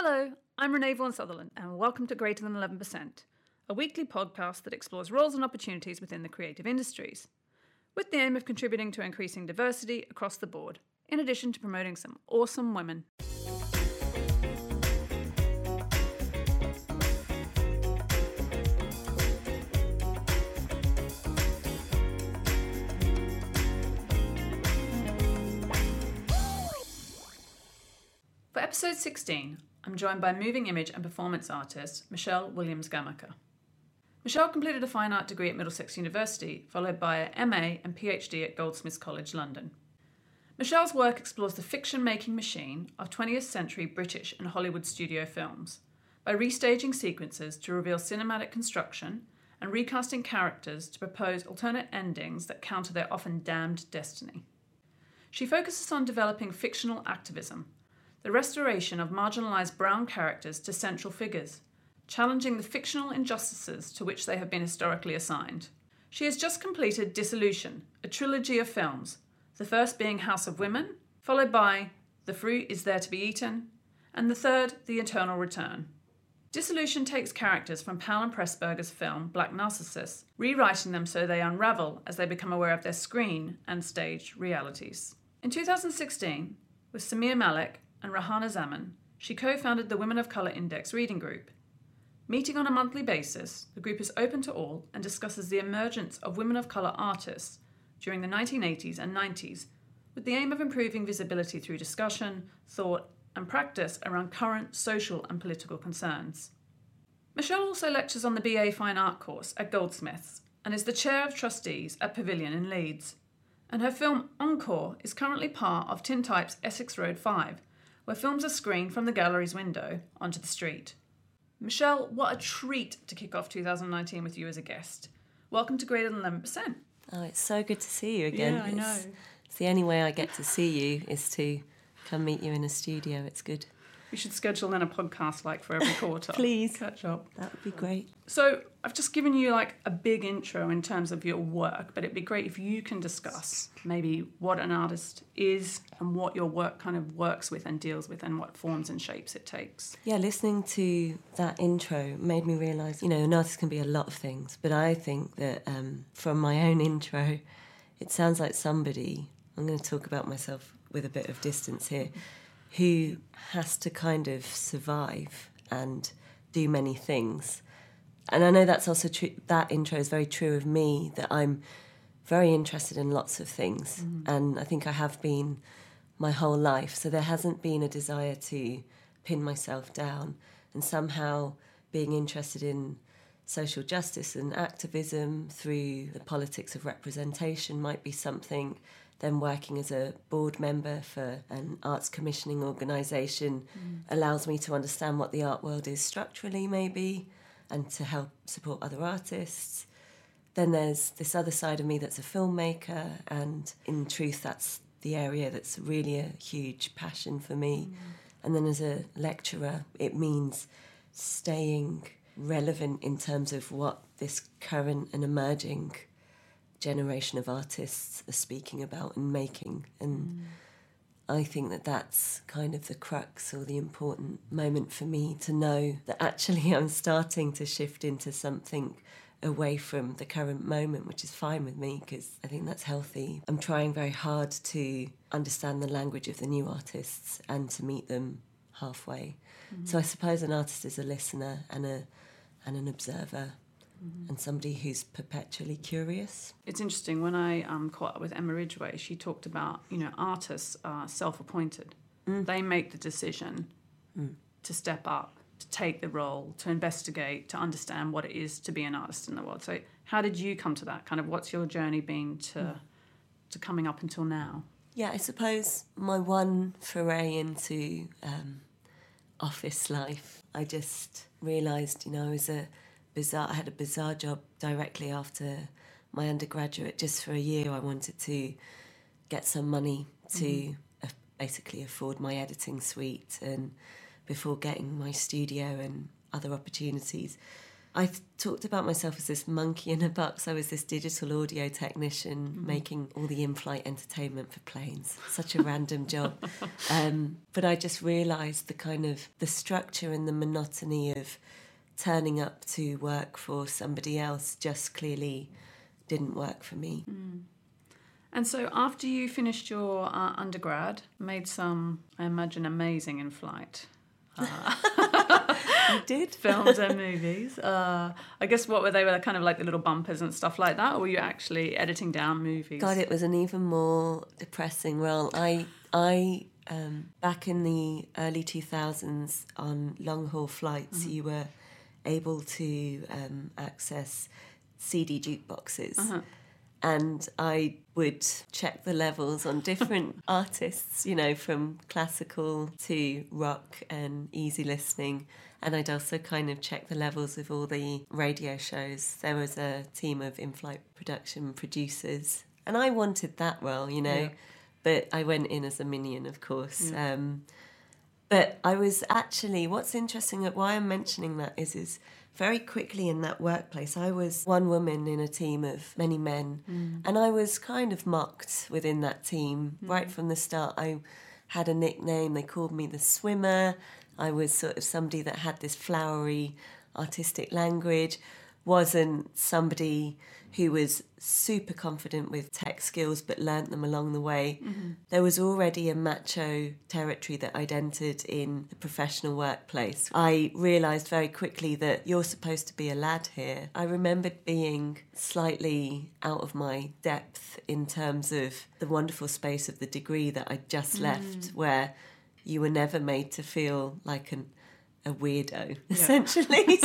Hello, I'm Renee Vaughan Sutherland, and welcome to Greater Than 11%, a weekly podcast that explores roles and opportunities within the creative industries, with the aim of contributing to increasing diversity across the board, in addition to promoting some awesome women. For episode 16, I'm joined by moving image and performance artist Michelle Williams-Gamacher. Michelle completed a fine art degree at Middlesex University, followed by a MA and PhD at Goldsmiths College, London. Michelle's work explores the fiction-making machine of 20th century British and Hollywood studio films by restaging sequences to reveal cinematic construction and recasting characters to propose alternate endings that counter their often damned destiny. She focuses on developing fictional activism, the restoration of marginalised brown characters to central figures, challenging the fictional injustices to which they have been historically assigned. She has just completed Dissolution, a trilogy of films, the first being House of Women, followed by The Fruit is There to Be Eaten, and the third, The Eternal Return. Dissolution takes characters from Powell and Pressburger's film Black Narcissus, rewriting them so they unravel as they become aware of their screen and stage realities. In 2016, with Samir Malik and Rahana Zaman, she co-founded the Women of Colour Index Reading Group. Meeting on a monthly basis, the group is open to all and discusses the emergence of women of colour artists during the 1980s and 90s, with the aim of improving visibility through discussion, thought, and practice around current social and political concerns. Michelle also lectures on the BA Fine Art course at Goldsmiths and is the chair of trustees at Pavilion in Leeds. And her film Encore is currently part of Tintype's Essex Road 5, where films are screened from the gallery's window onto the street. Michelle, what a treat to kick off 2019 with you as a guest. Welcome to Greater Than 11%. Oh, it's so good to see you again. Yeah, I know. It's the only way I get to see you is to come meet you in a studio. It's good. We should schedule in a podcast for every quarter. Please. Catch up. That would be great. So I've just given you a big intro in terms of your work, but it'd be great if you can discuss maybe what an artist is and what your work kind of works with and deals with and what forms and shapes it takes. Yeah, listening to that intro made me realise, an artist can be a lot of things, but I think that from my own intro, it sounds like somebody, I'm going to talk about myself with a bit of distance here, who has to kind of survive and do many things. And I know that's also true, that intro is very true of me, that I'm very interested in lots of things. Mm-hmm. And I think I have been my whole life. So there hasn't been a desire to pin myself down. And somehow being interested in social justice and activism through the politics of representation might be something. Then working as a board member for an arts commissioning organisation allows me to understand what the art world is structurally, maybe, and to help support other artists. Then there's this other side of me that's a filmmaker, and in truth that's the area that's really a huge passion for me. And then as a lecturer, it means staying relevant in terms of what this current and emerging generation of artists are speaking about and making. And I think that that's kind of the crux or the important moment for me to know that actually I'm starting to shift into something away from the current moment, which is fine with me because I think that's healthy. I'm trying very hard to understand the language of the new artists and to meet them halfway. So I suppose an artist is a listener and an observer. And somebody who's perpetually curious. It's interesting, when I caught up with Emma Ridgway, she talked about, artists are self-appointed. They make the decision to step up, to take the role, to investigate, to understand what it is to be an artist in the world. So how did you come to that? Kind of what's your journey been to coming up until now? Yeah, I suppose my one foray into office life, I just realised, I had a bizarre job directly after my undergraduate. Just for a year, I wanted to get some money to basically afford my editing suite, and before getting my studio and other opportunities, I talked about myself as this monkey in a box. I was this digital audio technician making all the in-flight entertainment for planes. Such a random job. But I just realised the structure and the monotony of turning up to work for somebody else just clearly didn't work for me. And so after you finished your undergrad, made some, I imagine, amazing in-flight I did. films and movies. I guess what were they? Were kind of like the little bumpers and stuff like that, or were you actually editing down movies? God, it was an even more depressing role. I back in the early 2000s on long-haul flights, you were able to access CD jukeboxes. And I would check the levels on different artists, from classical to rock and easy listening. And I'd also kind of check the levels of all the radio shows. There was a team of in-flight production producers. And I wanted that role, Yeah. But I went in as a minion, of course. Yeah. But I was actually, what's interesting, why I'm mentioning that is very quickly in that workplace, I was one woman in a team of many men. And I was kind of mocked within that team. Right from the start, I had a nickname. They called me the swimmer. I was sort of somebody that had this flowery artistic language, wasn't somebody who was super confident with tech skills but learnt them along the way. There was already a macho territory that I'd entered in the professional workplace. I realised very quickly that you're supposed to be a lad here. I remembered being slightly out of my depth in terms of the wonderful space of the degree that I'd just left, where you were never made to feel like a weirdo, essentially.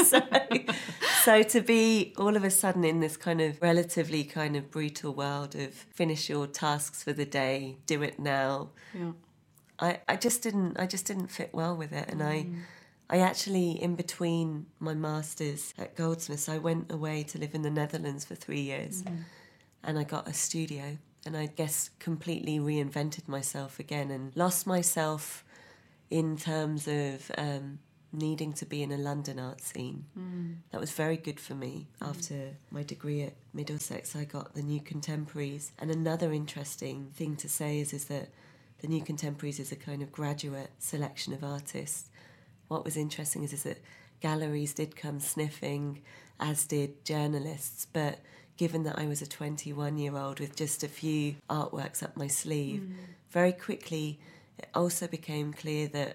So to be all of a sudden in this kind of relatively kind of brutal world of finish your tasks for the day, do it now. Yeah. I just didn't fit well with it. And I actually, in between my masters at Goldsmiths, I went away to live in the Netherlands for 3 years, and I got a studio, and I guess completely reinvented myself again and lost myself in terms of needing to be in a London art scene. That was very good for me. After my degree at Middlesex, I got the New Contemporaries. And another interesting thing to say is that the New Contemporaries is a kind of graduate selection of artists. What was interesting is that galleries did come sniffing, as did journalists, but given that I was a 21-year-old with just a few artworks up my sleeve, very quickly it also became clear that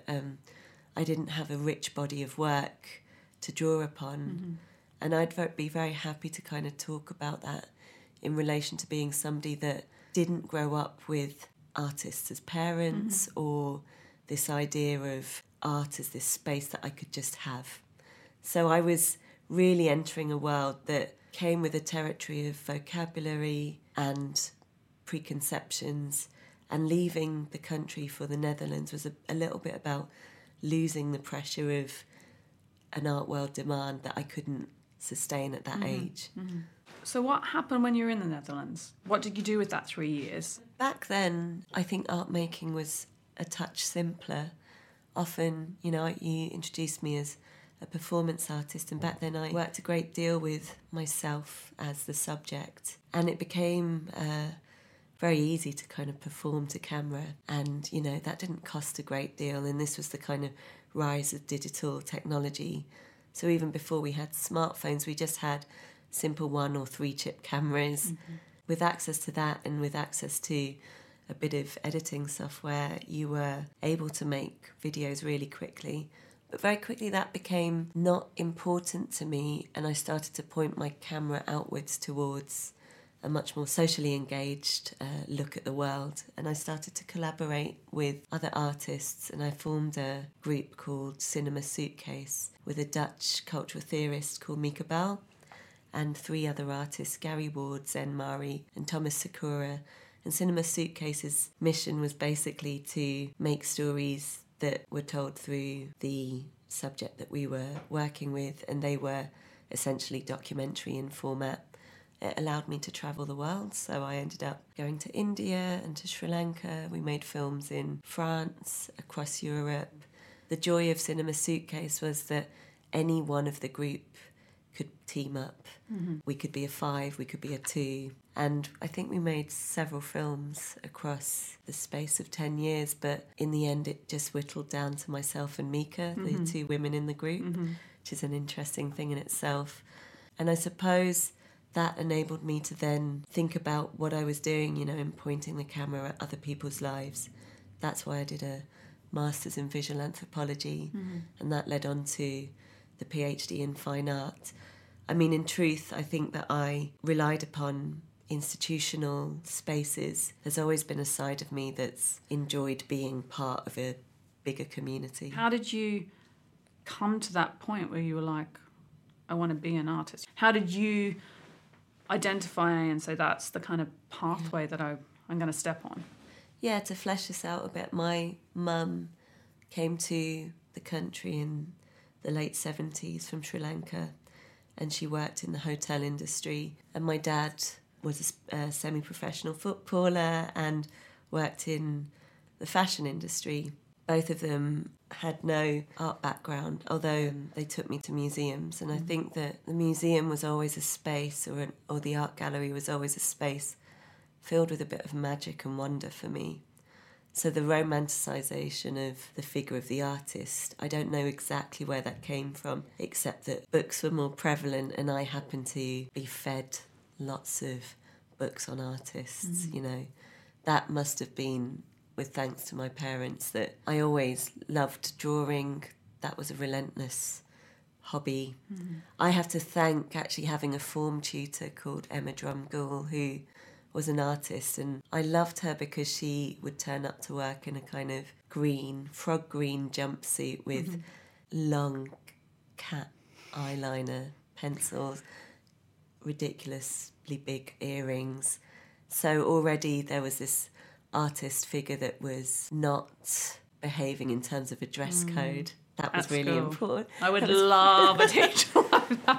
I didn't have a rich body of work to draw upon. And I'd be very happy to kind of talk about that in relation to being somebody that didn't grow up with artists as parents or this idea of art as this space that I could just have. So I was really entering a world that came with a territory of vocabulary and preconceptions, and leaving the country for the Netherlands was a little bit about losing the pressure of an art world demand that I couldn't sustain at that age. So what happened when you were in the Netherlands? What did you do with that 3 years? Back then, I think art making was a touch simpler. Often, you introduced me as a performance artist, and back then I worked a great deal with myself as the subject, and it became very easy to kind of perform to camera, and that didn't cost a great deal, and this was the kind of rise of digital technology. So even before we had smartphones, we just had simple 1 or 3 chip cameras. With access to that and with access to a bit of editing software, you were able to make videos really quickly. But very quickly that became not important to me, and I started to point my camera outwards towards a much more socially engaged look at the world. And I started to collaborate with other artists, and I formed a group called Cinema Suitcase with a Dutch cultural theorist called Mika Bal and 3 other artists, Gary Ward, Zen Mari and Thomas Sakura. And Cinema Suitcase's mission was basically to make stories that were told through the subject that we were working with, and they were essentially documentary in format. It allowed me to travel the world, so I ended up going to India and to Sri Lanka. We made films in France, across Europe. The joy of Cinema Suitcase was that any one of the group could team up. We could be a 5, we could be a 2. And I think we made several films across the space of 10 years, but in the end it just whittled down to myself and Mika, the 2 women in the group, which is an interesting thing in itself. And I suppose that enabled me to then think about what I was doing, and pointing the camera at other people's lives. That's why I did a master's in visual anthropology, and that led on to the PhD in fine art. I mean, in truth, I think that I relied upon institutional spaces. There's always been a side of me that's enjoyed being part of a bigger community. How did you come to that point where you were like, I want to be an artist? How did you identify and say that's the kind of pathway that I'm going to step on? Yeah, to flesh this out a bit, my mum came to the country in the late 70s from Sri Lanka, and she worked in the hotel industry. And my dad was a semi-professional footballer and worked in the fashion industry. Both of them had no art background, although they took me to museums. And I think that the museum was always a space, or the art gallery was always a space filled with a bit of magic and wonder for me. So the romanticisation of the figure of the artist, I don't know exactly where that came from, except that books were more prevalent and I happened to be fed lots of books on artists, That must have been with thanks to my parents, that I always loved drawing. That was a relentless hobby. I have to thank actually having a form tutor called Emma Drumgoole, who was an artist, and I loved her because she would turn up to work in a kind of frog green jumpsuit with long cat eyeliner, pencils, ridiculously big earrings. So already there was this artist figure that was not behaving in terms of a dress code. That was really cool. Important. I would love a teacher like that.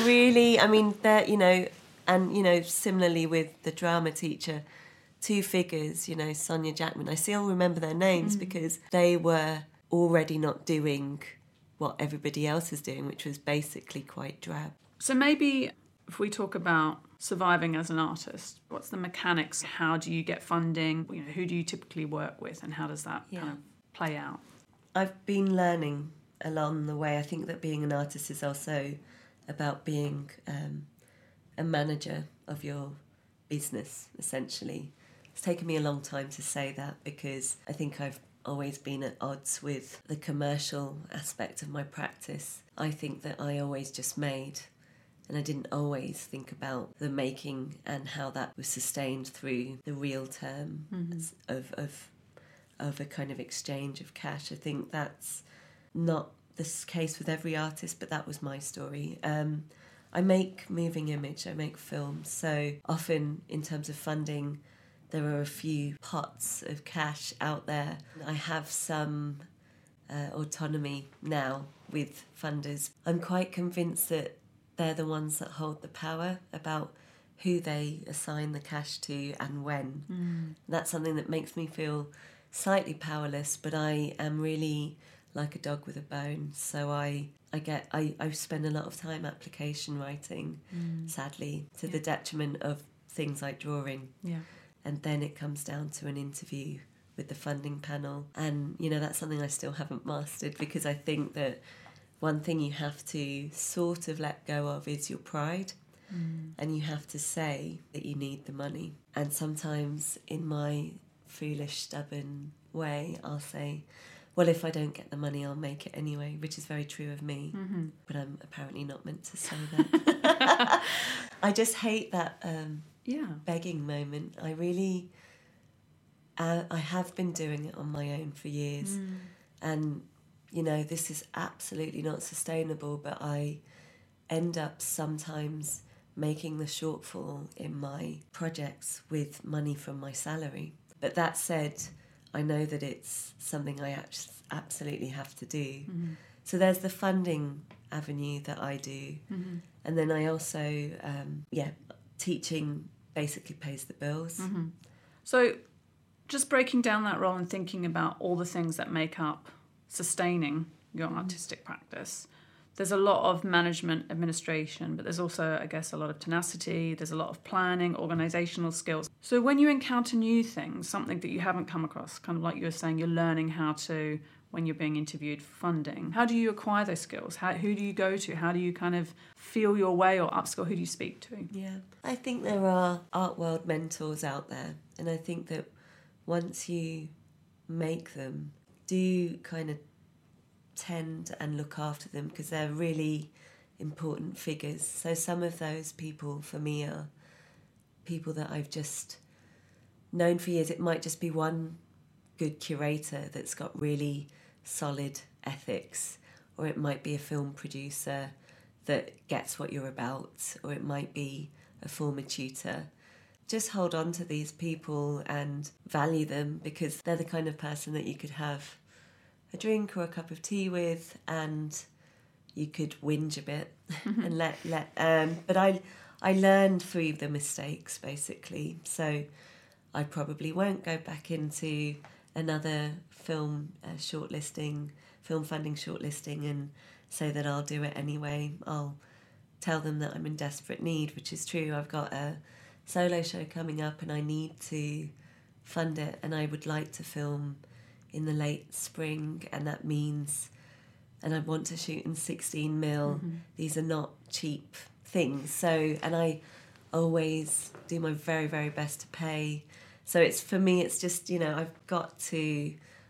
Similarly with the drama teacher, 2 figures, Sonia Jackman, I still remember their names because they were already not doing what everybody else is doing, which was basically quite drab. So maybe if we talk about surviving as an artist, what's the mechanics? How do you get funding? Who do you typically work with, and how does that kind of play out? I've been learning along the way. I think that being an artist is also about being a manager of your business, essentially. It's taken me a long time to say that because I think I've always been at odds with the commercial aspect of my practice. I think that I always just made, and I didn't always think about the making and how that was sustained through the real term of a kind of exchange of cash. I think that's not the case with every artist, but that was my story. I make moving image, I make films, so often in terms of funding there are a few pots of cash out there. I have some autonomy now with funders. I'm quite convinced that they're the ones that hold the power about who they assign the cash to and when. That's something that makes me feel slightly powerless, but I am really like a dog with a bone. So I spend a lot of time application writing, sadly, to the detriment of things like drawing. Yeah. And then it comes down to an interview with the funding panel. And, that's something I still haven't mastered, because I think that one thing you have to sort of let go of is your pride. And you have to say that you need the money. And sometimes in my foolish, stubborn way, I'll say, well, if I don't get the money, I'll make it anyway, which is very true of me. But I'm apparently not meant to say that. I just hate that begging moment. I really, I have been doing it on my own for years. And, this is absolutely not sustainable, but I end up sometimes making the shortfall in my projects with money from my salary. But that said, I know that it's something I absolutely have to do. So there's the funding avenue that I do. And then I also, teaching basically pays the bills. So just breaking down that role and thinking about all the things that make up sustaining your artistic practice, there's a lot of management administration, but there's also, I guess, a lot of tenacity. There's a lot of planning, organizational skills. So when you encounter new things, something that you haven't come across, kind of like you were saying, you're learning how to, when you're being interviewed for funding, how do you acquire those skills? Who do you go to? How do you kind of feel your way or upskill? Who do you speak to? Yeah, I think there are art world mentors out there. And I think that once you make them, do kind of tend and look after them, because they're really important figures. So some of those people for me are people that I've just known for years. It might just be one good curator that's got really solid ethics, or it might be a film producer that gets what you're about, or it might be a former tutor. Just hold on to these people and value them, because they're the kind of person that you could have a drink or a cup of tea with, and you could whinge a bit and but I learned through the mistakes, basically. So I probably won't go back into another film funding shortlisting and say that I'll do it anyway. I'll tell them that I'm in desperate need, which is true. I've got a solo show coming up and I need to fund it, and I would like to film in the late spring, and that means, and I want to shoot in 16 mil. These are not cheap things. So, and I always do my very, very best to pay. So it's, for me, it's just, I've got to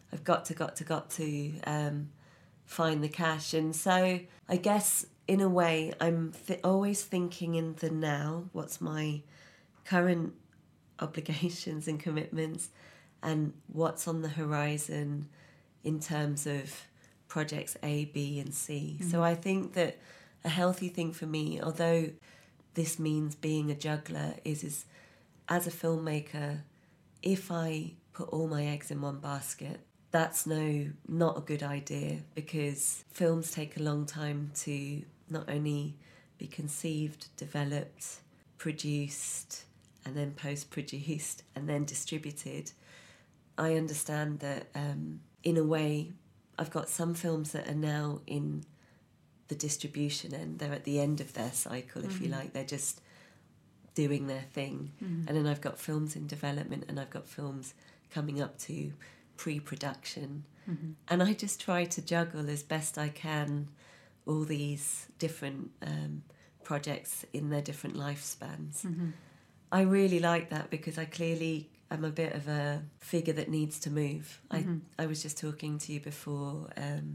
find the cash. And so I guess in a way I'm always thinking in the now, what's my current obligations and commitments, and what's on the horizon in terms of projects A, B and C. So I think that a healthy thing for me, although this means being a juggler, is as a filmmaker, if I put all my eggs in one basket, that's not a good idea, because films take a long time to not only be conceived, developed, produced, and then post-produced, and then distributed. I understand that, in a way, I've got some films that are now in the distribution end. They're at the end of their cycle, if you like. They're just doing their thing. And then I've got films in development, and I've got films coming up to pre-production. And I just try to juggle as best I can all these different projects in their different lifespans. I really like that, because I'm a bit of a figure that needs to move. I was just talking to you before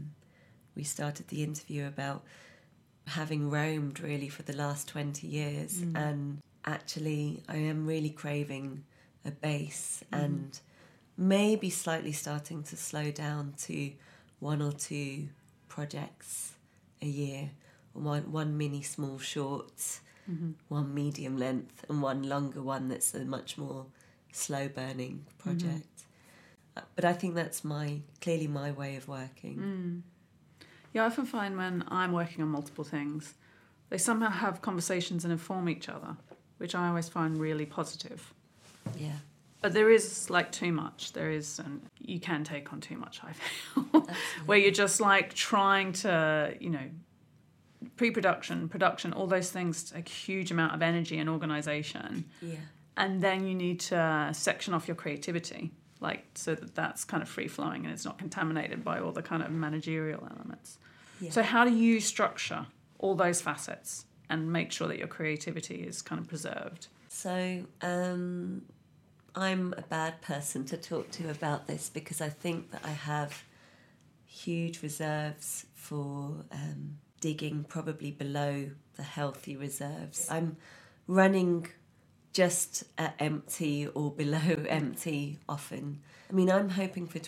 we started the interview about having roamed really for the last 20 years. And actually I am really craving a base, and maybe slightly starting to slow down to 1 or 2 projects a year, one mini small short, one medium length, and one longer one that's a much more slow burning project. But I think that's clearly my way of working. Yeah, I often find when I'm working on multiple things, they somehow have conversations and inform each other, which I always find really positive. Yeah. But there is too much. There is, and you can take on too much, I feel, where you're just trying to, pre-production, production, all those things take a huge amount of energy and organisation. Yeah. And then you need to section off your creativity, so that that's kind of free-flowing and it's not contaminated by all the kind of managerial elements. Yeah. So how do you structure all those facets and make sure that your creativity is kind of preserved? So I'm a bad person to talk to about this, because I think that I have huge reserves for digging probably below the healthy reserves. I'm running just at empty or below empty often. I mean, I'm hoping for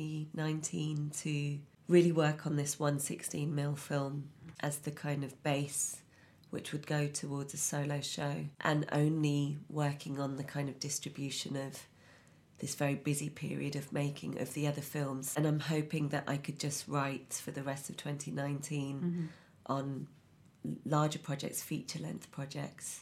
2019 to really work on this 116mm film as the kind of base which would go towards a solo show, and only working on the kind of distribution of this very busy period of making of the other films. And I'm hoping that I could just write for the rest of 2019 on larger projects, feature-length projects,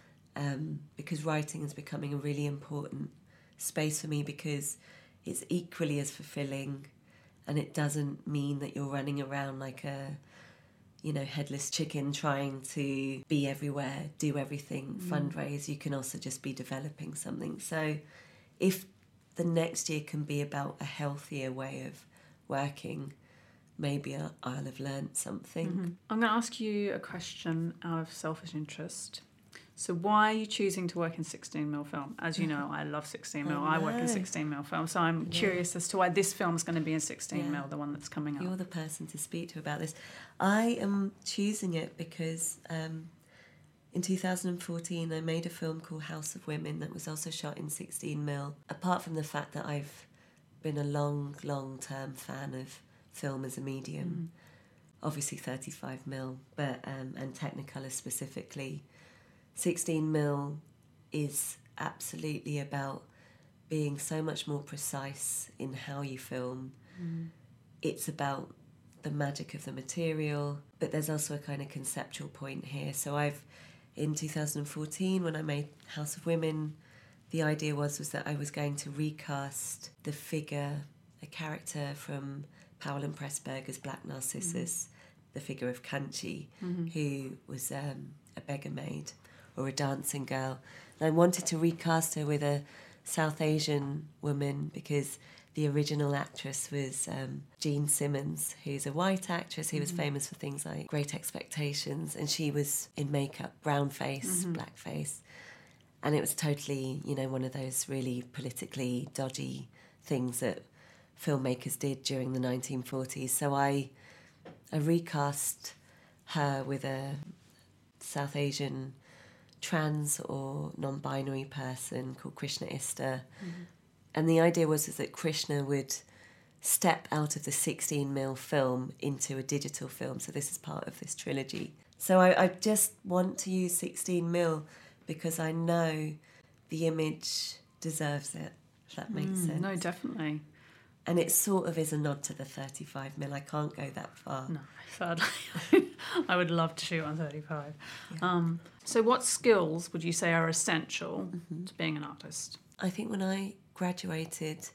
because writing is becoming a really important space for me, because it's equally as fulfilling, and it doesn't mean that you're running around like a headless chicken trying to be everywhere, do everything, fundraise. You can also just be developing something. So if the next year can be about a healthier way of working, maybe I'll have learnt something. I'm going to ask you a question out of selfish interest. So why are you choosing to work in 16mm film? As you know, I love 16mm. I work in 16mm film. So I'm curious as to why this film is going to be in 16mm, the one that's coming up. You're the person to speak to about this. I am choosing it because in 2014 I made a film called House of Women that was also shot in 16mm. Apart from the fact that I've been a long-term fan of film as a medium, obviously 35mm, but and Technicolor specifically, 16mm is absolutely about being so much more precise in how you film. It's about the magic of the material, but there's also a kind of conceptual point here. So in 2014, when I made House of Women, the idea was that I was going to recast the figure, a character from Powell and Pressburger's Black Narcissus, the figure of Kanchi, who was a beggar maid or a dancing girl. And I wanted to recast her with a South Asian woman because the original actress was Jean Simmons, who's a white actress who was famous for things like Great Expectations, and she was in makeup, brown face, black face. And it was totally, one of those really politically dodgy things that filmmakers did during the 1940s. So I recast her with a South Asian trans or non-binary person called Krishna Ista. And the idea was that Krishna would step out of the 16mm film into a digital film. So this is part of this trilogy. So I just want to use 16mm because I know the image deserves it, if that makes sense. No, definitely. And it sort of is a nod to the 35mm. I can't go that far. No, sadly. I would love to shoot on 35. Yeah. So what skills would you say are essential to being an artist? I think when I graduated,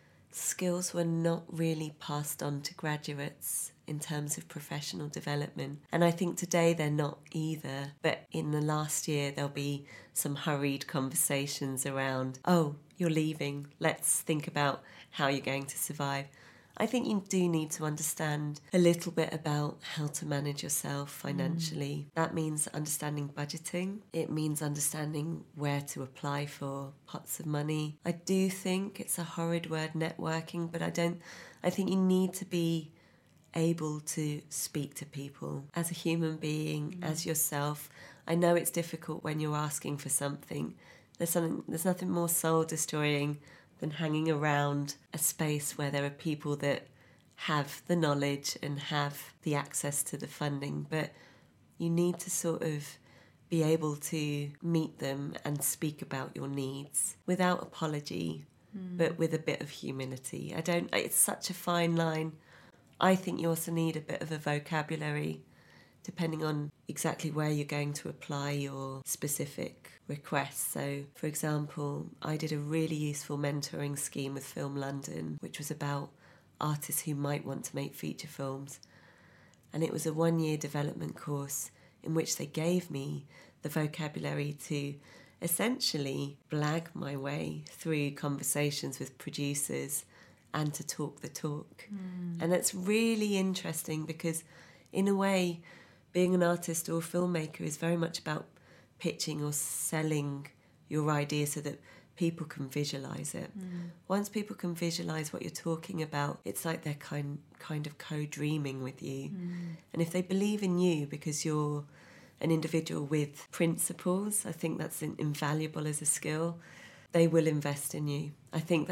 skills were not really passed on to graduates in terms of professional development. And I think today they're not either. But in the last year, there'll be some hurried conversations around, oh, you're leaving, let's think about how you're going to survive. I think you do need to understand a little bit about how to manage yourself financially. That means understanding budgeting. It means understanding where to apply for pots of money. I do think it's a horrid word, networking, but I think you need to be able to speak to people as a human being, as yourself. I know it's difficult when you're asking for something. There's nothing more soul destroying than hanging around a space where there are people that have the knowledge and have the access to the funding, but you need to sort of be able to meet them and speak about your needs without apology, but with a bit of humility. It's such a fine line. I think you also need a bit of a vocabulary, depending on exactly where you're going to apply your specific requests. So, for example, I did a really useful mentoring scheme with Film London, which was about artists who might want to make feature films. And it was a 1-year development course in which they gave me the vocabulary to essentially blag my way through conversations with producers and to talk the talk. And that's really interesting because, in a way, being an artist or a filmmaker is very much about pitching or selling your idea so that people can visualise it. Once people can visualise what you're talking about, it's like they're kind of co-dreaming with you. And if they believe in you because you're an individual with principles, I think that's invaluable as a skill. They will invest in you. I think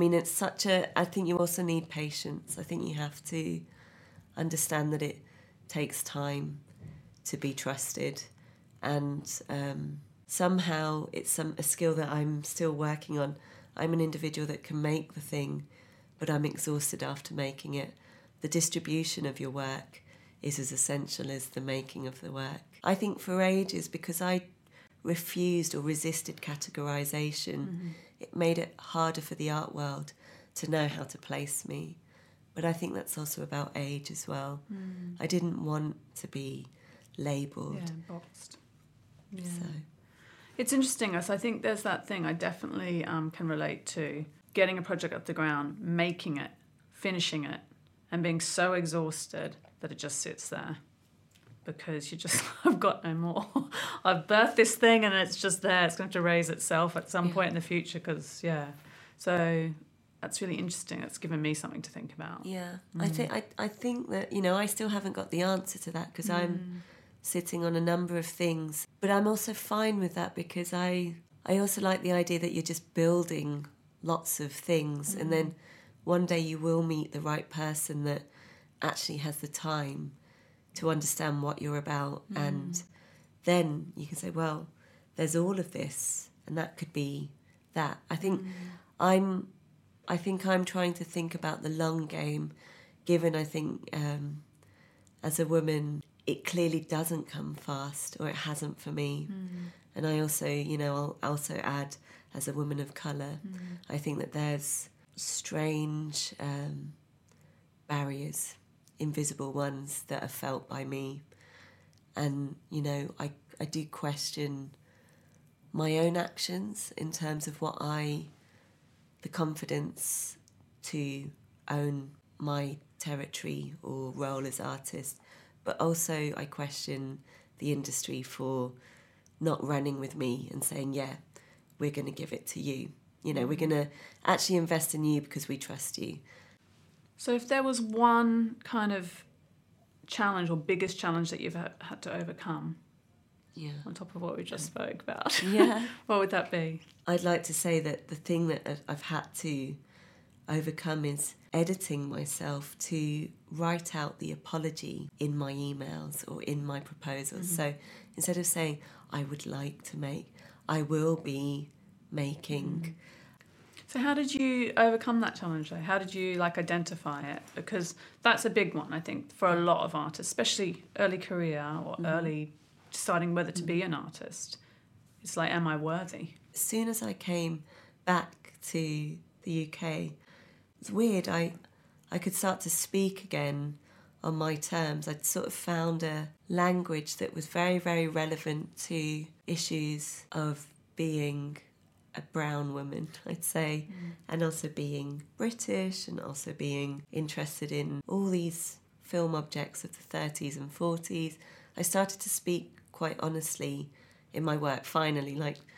I think you also need patience. I think you have to understand that it takes time to be trusted, and somehow it's a skill that I'm still working on. I'm an individual that can make the thing, but I'm exhausted after making it. The distribution of your work is as essential as the making of the work. I think for ages, because I refused or resisted categorisation, it made it harder for the art world to know how to place me. But I think that's also about age as well. I didn't want to be labelled. Yeah, boxed. Yeah. So. It's interesting. I think there's that thing I definitely can relate to. Getting a project off the ground, making it, finishing it, and being so exhausted that it just sits there. Because you just, I've got no more. I've birthed this thing and it's just there. It's going to have to raise itself at some point in the future because, So that's really interesting. That's given me something to think about. Yeah. I think that, I still haven't got the answer to that because I'm sitting on a number of things. But I'm also fine with that because I also like the idea that you're just building lots of things and then one day you will meet the right person that actually has the time to understand what you're about and then you can say, well, there's all of this and that could be that. I think I'm trying to think about the long game, given I think as a woman it clearly doesn't come fast, or it hasn't for me. And I also, I'll also add, as a woman of colour, I think that there's strange barriers, invisible ones that are felt by me. And, I do question my own actions in terms of the confidence to own my territory or role as artist. But also I question the industry for not running with me and saying, yeah, we're going to give it to you. We're going to actually invest in you because we trust you. So if there was one kind of challenge or biggest challenge that you've had to overcome, on top of what we just spoke about, what would that be? I'd like to say that the thing that I've had to overcome is editing myself to write out the apology in my emails or in my proposals. So instead of saying, I would like to make, I will be making. So how did you overcome that challenge though? How did you identify it? Because that's a big one, I think, for a lot of artists, especially early career or early deciding whether to be an artist. It's like, am I worthy? As soon as I came back to the UK, it's weird, I could start to speak again on my terms. I'd sort of found a language that was very, very relevant to issues of being a brown woman, I'd say, and also being British and also being interested in all these film objects of the 30s and 40s. I started to speak quite honestly in my work, finally,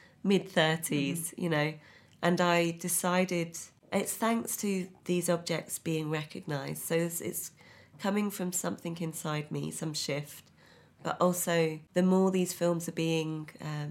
mid-30s, and I decided it's thanks to these objects being recognised. So it's coming from something inside me, some shift, but also the more these films are being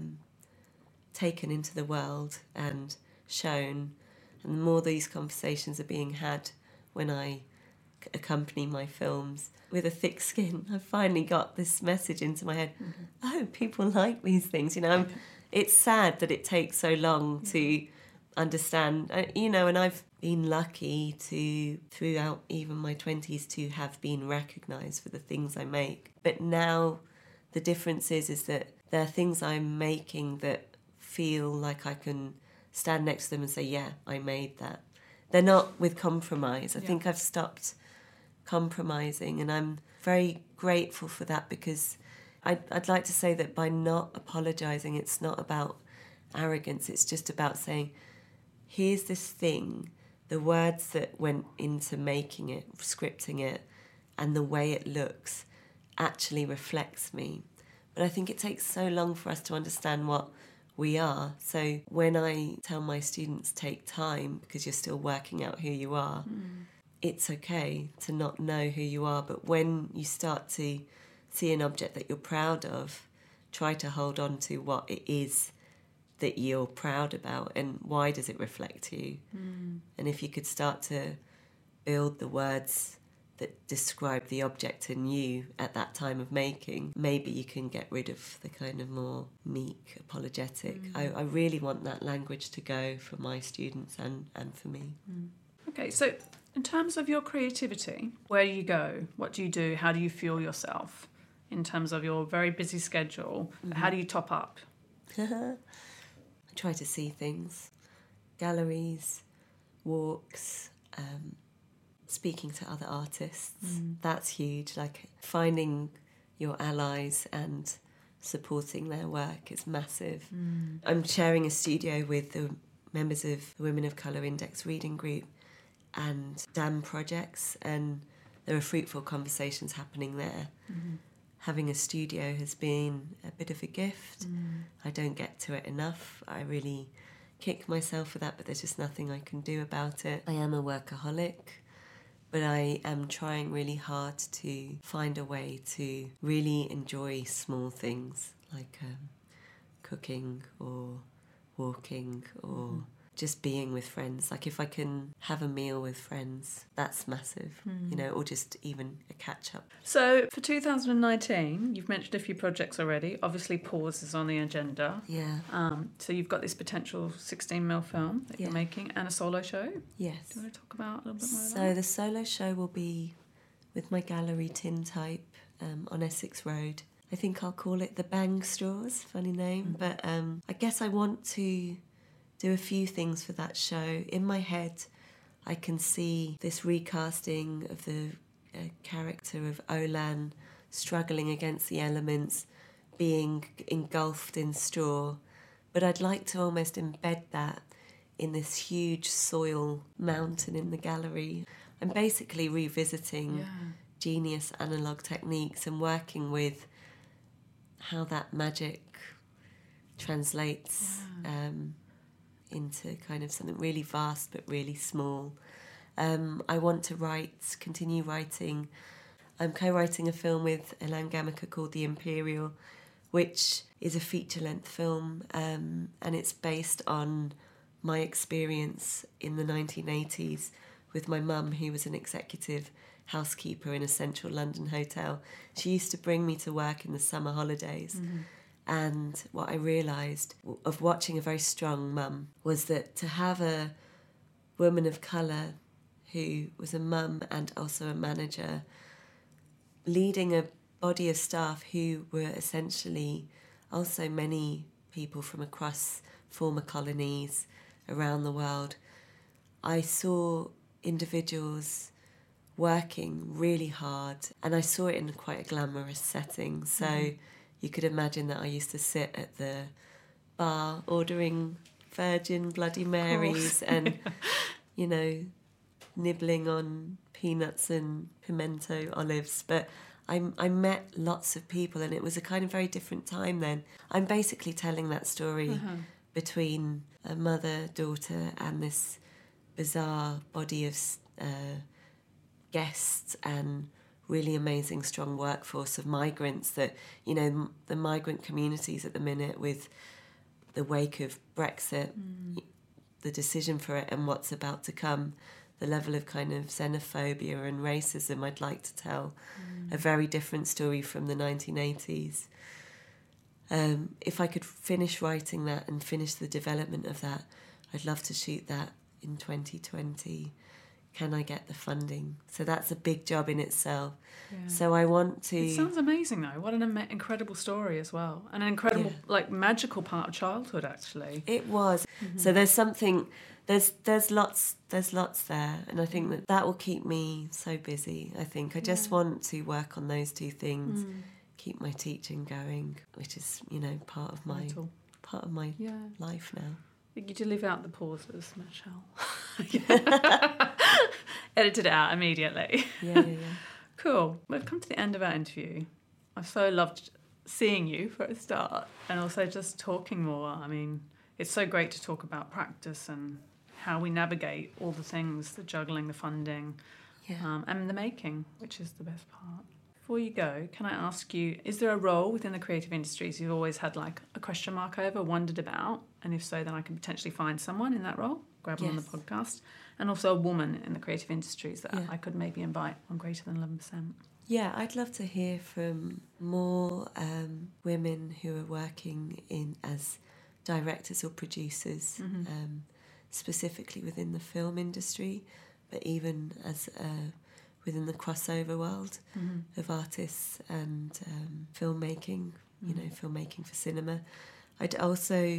taken into the world and shown, and the more these conversations are being had when I accompany my films with a thick skin, I've finally got this message into my head. Oh, people like these things, it's sad that it takes so long to understand, and I've been lucky to, throughout even my 20s, to have been recognised for the things I make. But now the difference is that there are things I'm making that feel like I can stand next to them and say, yeah, I made that. They're not with compromise. I think I've stopped compromising, and I'm very grateful for that, because I'd like to say that by not apologising, it's not about arrogance, it's just about saying, here's this thing, the words that went into making it, scripting it, and the way it looks actually reflects me. But I think it takes so long for us to understand what we are. So when I tell my students, take time because you're still working out who you are, it's okay to not know who you are. But when you start to see an object that you're proud of, try to hold on to what it is that you're proud about and why does it reflect you. And if you could start to build the words that describe the object in you at that time of making, maybe you can get rid of the kind of more meek, apologetic. I really want that language to go for my students and for me. Okay, so in terms of your creativity, where do you go? What do you do? How do you fuel yourself in terms of your very busy schedule? How do you top up? I try to see things, galleries, walks, speaking to other artists. That's huge. Like finding your allies and supporting their work is massive. I'm sharing a studio with the members of the Women of Colour Index Reading Group and DAM projects, and there are fruitful conversations happening there. Having a studio has been a bit of a gift. I don't get to it enough. I really kick myself for that, but there's just nothing I can do about it. I am a workaholic, but I am trying really hard to find a way to really enjoy small things like cooking or walking or just being with friends. Like if I can have a meal with friends, that's massive, you know, or just even a catch up. So for 2019, you've mentioned a few projects already. Obviously, Pause is on the agenda. Yeah. So you've got this potential 16mm film that you're making and a solo show. Yes. Do you want to talk about a little bit more of So that? the solo show will be with my gallery Tintype on Essex Road. I think I'll call it the Bang Straws, funny name, but I guess I want to do a few things for that show. In my head, I can see this recasting of the character of Olan struggling against the elements, being engulfed in straw. But I'd like to almost embed that in this huge soil mountain in the gallery. I'm basically revisiting genius analogue techniques and working with how that magic translates into kind of something really vast but really small. I want to continue writing. I'm co-writing a film with Ilan Gamaka called The Imperial, which is a feature-length film, and it's based on my experience in the 1980s with my mum, who was an executive housekeeper in a central London hotel. She used to bring me to work in the summer holidays. And what I realised of watching a very strong mum was that to have a woman of colour who was a mum and also a manager leading a body of staff who were essentially also many people from across former colonies around the world, I saw individuals working really hard, and I saw it in quite a glamorous setting. So you could imagine that I used to sit at the bar ordering Virgin Bloody Marys and, you know, nibbling on peanuts and pimento olives. But I met lots of people, and it was a kind of very different time then. I'm basically telling that story between a mother, daughter, and this bizarre body of guests and really amazing strong workforce of migrants that, you know, the migrant communities at the minute with the wake of Brexit, the decision for it and what's about to come, the level of kind of xenophobia and racism. I'd like to tell a very different story from the 1980s. If I could finish writing that and finish the development of that, I'd love to shoot that in 2020. Can I get the funding? So that's a big job in itself. Yeah. So I want to... It sounds amazing, though. What an incredible story as well. And an incredible, like, magical part of childhood, actually. It was. So there's something... There's lots there. And I think that will keep me so busy, I think. I just want to work on those two things, keep my teaching going, which is, you know, part of my life now. You to leave out the pauses, Michelle. Edited it out immediately. Yeah. Cool. We've come to the end of our interview. I've so loved seeing you for a start, and also just talking more. I mean, it's so great to talk about practice and how we navigate all the things, the juggling, the funding, and the making, which is the best part. Before you go, can I ask you, is there a role within the creative industries you've always had like a question mark over, wondered about? And if so, then I can potentially find someone in that role, grab them on the podcast. And also a woman in the creative industries that I could maybe invite on Greater Than 11%. Yeah, I'd love to hear from more women who are working as directors or producers, specifically within the film industry, but even as within the crossover world of artists and filmmaking, you know, filmmaking for cinema. I'd also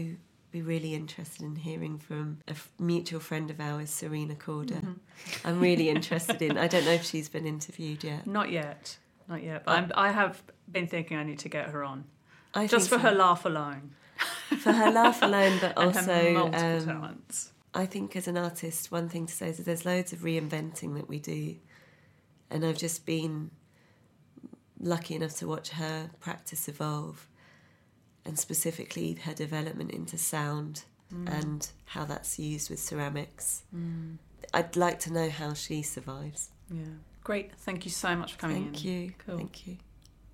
be really interested in hearing from a mutual friend of ours, Serena Corder. Mm-hmm. I'm really interested in. I don't know if she's been interviewed yet. Not yet. But I have been thinking I need to get her on. I Just think for so. her laugh alone. For her laugh alone, but And also her multiple talents. I think as an artist, one thing to say is that there's loads of reinventing that we do, and I've just been lucky enough to watch her practice evolve, and specifically her development into sound and how that's used with ceramics. I'd like to know how she survives. Yeah. Great. Thank you so much for coming in. Thank you. Cool. Thank you.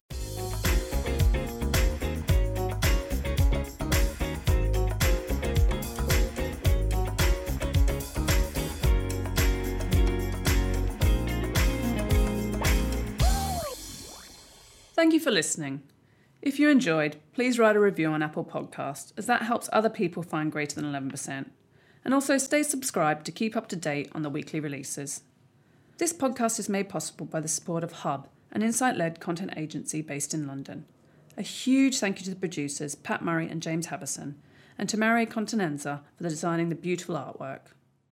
Thank you for listening. If you enjoyed, please write a review on Apple Podcast, as that helps other people find Greater Than 11%. And also stay subscribed to keep up to date on the weekly releases. This podcast is made possible by the support of Hub, an insight-led content agency based in London. A huge thank you to the producers, Pat Murray and James Havison, and to Marie Continenza for designing the beautiful artwork.